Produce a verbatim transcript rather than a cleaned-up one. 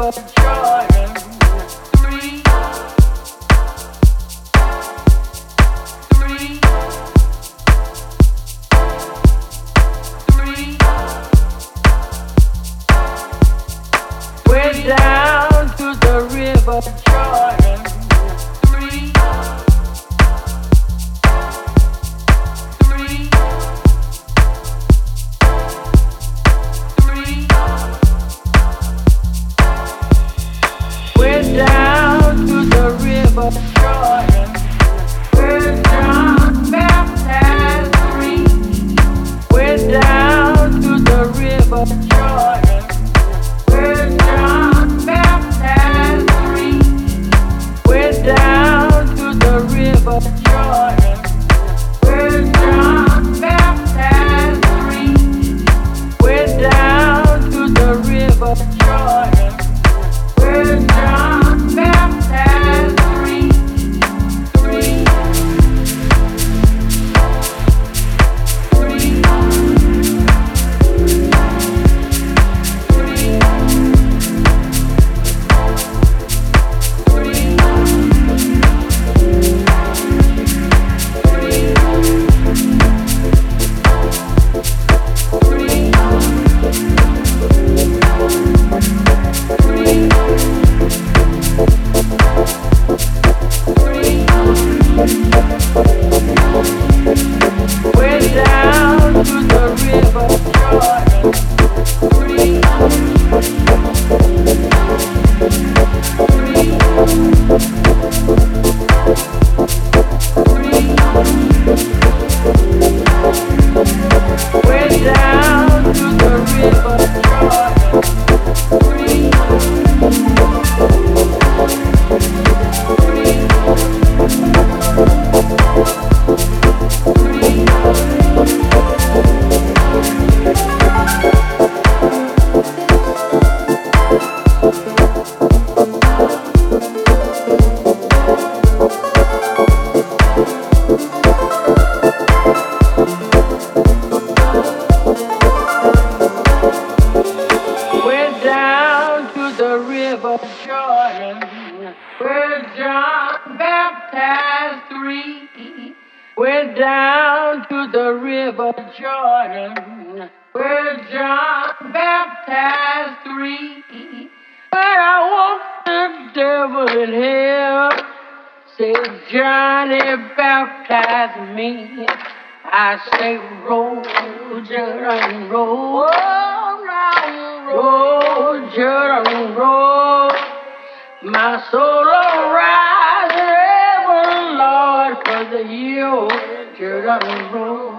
river Jordan. Three, three, three. We're down to the river Jordan. Three, three, three. We're down to the river Jordan. We're John Baptist three. We're down to the river Jordan. We're John Baptist three. We're down to the river Jordan. We're John Baptist three. We're down to the river Jordan. We're John Baptist three. Three. Three. We're down to the river Jordan. Three, three, three. We're down to the river Jordan. Three, we're down to the river Jordan. We're John Baptist three. We're down to the river Jordan. We're John Baptist three. But I want the devil in hell. Said Johnny baptized me. I say roll, Jordan, roll, roll, Jordan, roll. My soul will rise ever, Lord, 'cause of you, Jordan, roll.